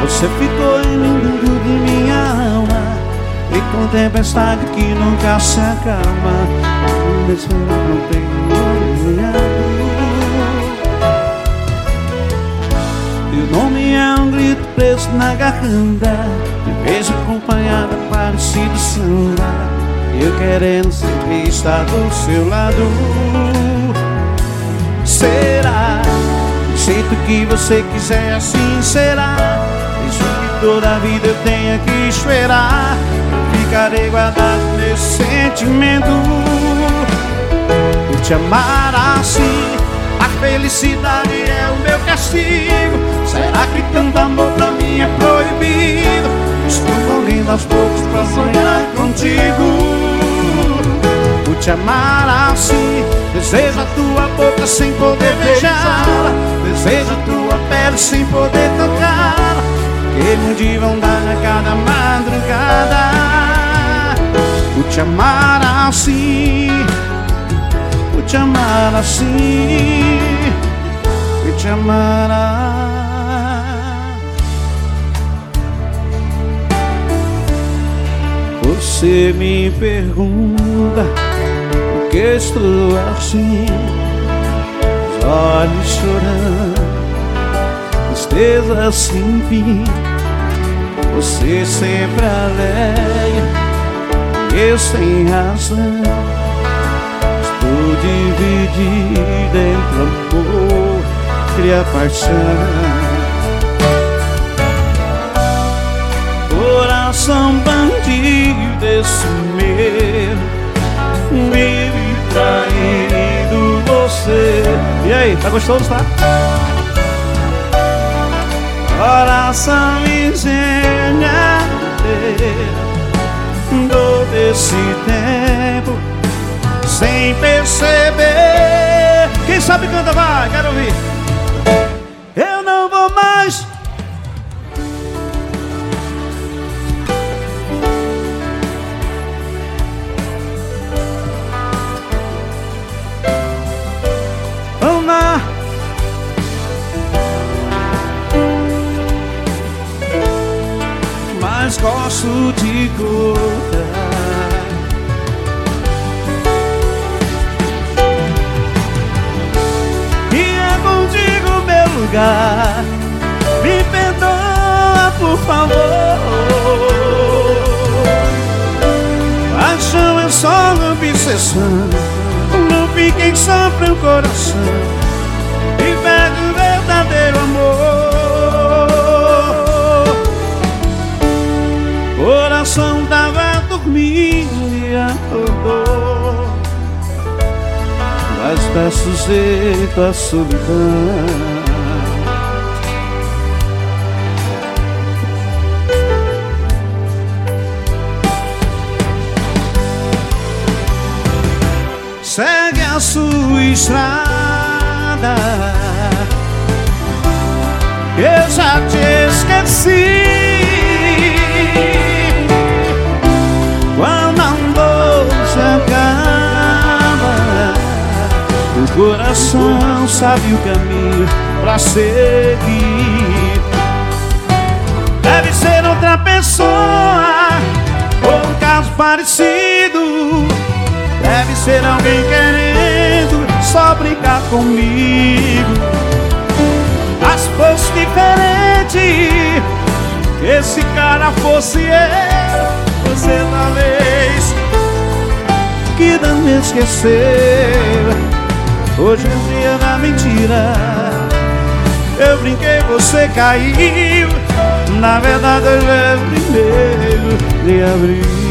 Você ficou em mim dentro de minha alma, e com tempestade que nunca se acalma, nesse não tenho olhado. Teu nome é um grito preso na garganta, me vejo acompanhada, parecido samba, eu querendo sempre estar do seu lado. Será? Do jeito que você quiser, assim será. Isso que toda a vida eu tenho que esperar. Eu ficarei guardado nesse sentimento. Por te amar assim, a felicidade é o meu castigo. Será que tanto amor pra mim é proibido? Estou correndo aos poucos pra sonhar contigo. Por te amar assim, desejo a tua boca sem poder beijá-la, desejo a tua pele sem poder tocá-la, que de vão dar a cada madrugada. Por te amar assim, por te amar assim, por te amar assim. Você me pergunta por que estou assim, os olhos chorando, tristeza sem fim. Você sempre alegre, eu sem razão. Estou dividida entre amor e a paixão. Coração bandido, esse meu vive traindo você. E aí, tá gostoso, tá? Coração ingênuo, todo esse tempo sem perceber. Quem sabe canta, vai, quero ouvir. Eu não vou mais. Vamos lá. Mas gosto de contar. E é contigo meu lugar. Me perdoa, por favor. Paixão é só uma obsessão. Não fiquem só pro coração e perde o verdadeiro amor. Coração tava dormindo e acordou, mas tá sujeito à solidão. Segue a sua estrada, eu já te esqueci. Quando amor se acaba, o coração sabe o caminho pra seguir. Deve ser outra pessoa, ou um caso parecido. Deve ser alguém querendo só brincar comigo. Mas fosse diferente, esse cara fosse eu, você talvez que não me esqueceu. Hoje é dia da mentira, eu brinquei, você caiu. Na verdade eu já primeiro de abril.